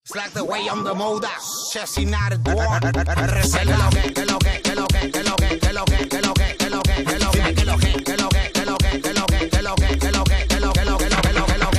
Slack the way on the mode. Chessy not a door. RC que lo que, que lo que, que lo que, que lo que, que lo que, que lo que, que lo que, que lo que, que lo que, que lo que, que lo que, que lo que, que lo que, que lo que, que lo que, que lo que, que lo que, que lo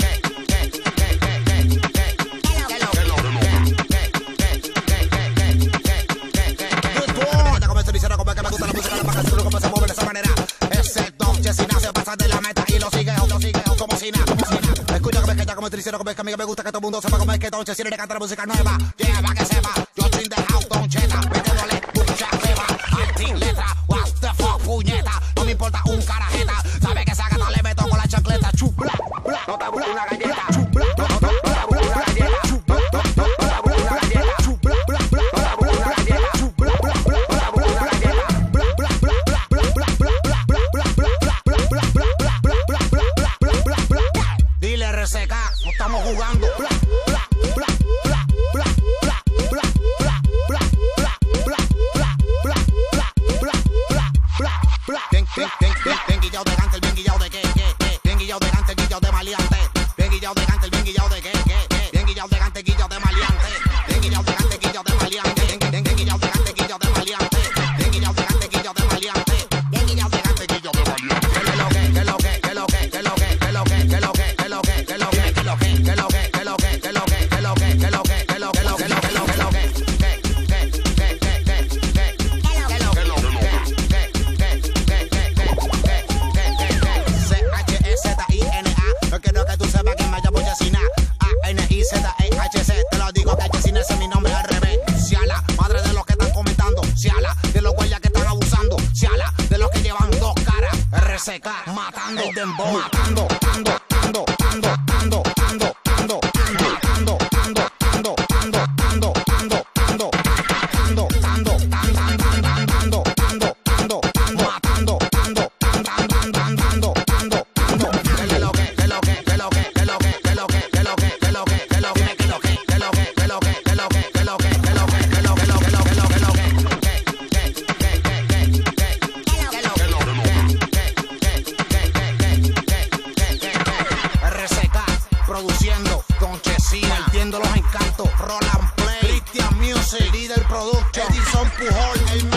como tricero, como es que a mí me gusta que todo el mundo sepa cómo es que Don Chessy le canta la música nueva. Yeah, pa' que sepa, yo estoy in the house, Don Cheta, metiéndole mucha crema, anti-letra, what the fuck, puñeta, no me importa un carajeta, sabe que esa gata le meto con la chancleta, chupla, bla, no te busco una galleta, chupla, no te busco una galleta, chupla, no te busco una galleta, chupla, bla, bla, no te busco una galleta, chupla, bla, bla, no te busco una galleta, bla, bla, bla, bla, bla, bla, bla, bla, bla, bla, bla, bla, bla, bla, bla. Dile RCK, no estamos jugando. Bla, bla, bla, bla, bla, bla, bla, bla, bla, bla, bla, bla, bla, bla, bla, bla, bla. Bien guillao de gante, bien guillao de qué, bien guillao de gante, guillao de maleante, bien guillao de gante, bien guillao de qué, bien guillao de gante, guillao de maleante, bien guillao de gante, guillao de maleante, bien guillao de gante, guillao de maleante, bien guillao de gante, guillao de maleante, bien guillao de gante, guillao de maleante. Que lo que, que lo que, que lo que, que lo que, que lo que, que lo que, que lo que, que lo que, que lo que, que lo que, que lo que, que lo que, que lo que, que lo que, que lo que, que lo que, que lo que. No quiero que tú sepas que me llamo Chessy A-N-I-Z-E-H-C. Te lo digo que Chessy ese es mi nombre al revés. Ciala, madre de los que están comentando. Ciala, de los guayas que están abusando. Ciala, de los que llevan dos caras. RCK, matando el dembow. Matando, ando, ando, ando, ando, ando, ando, matando, ando, ando, ando, ando, ando, ando, ando, ando, ando, ando, ando, matando, ando, ando, ando. Que lo que, que lo que, que lo que, que lo que, que lo que, que lo que, que lo que, que lo que, que lo que, que lo que, que lo que, que lo que, que lo que, que lo que, que lo que, que lo que, que lo que, que lo que, RCK produciendo con Chessy, metiendo los encantos, Roland Play, Christian Music, Líder Production, Edison Pujol, el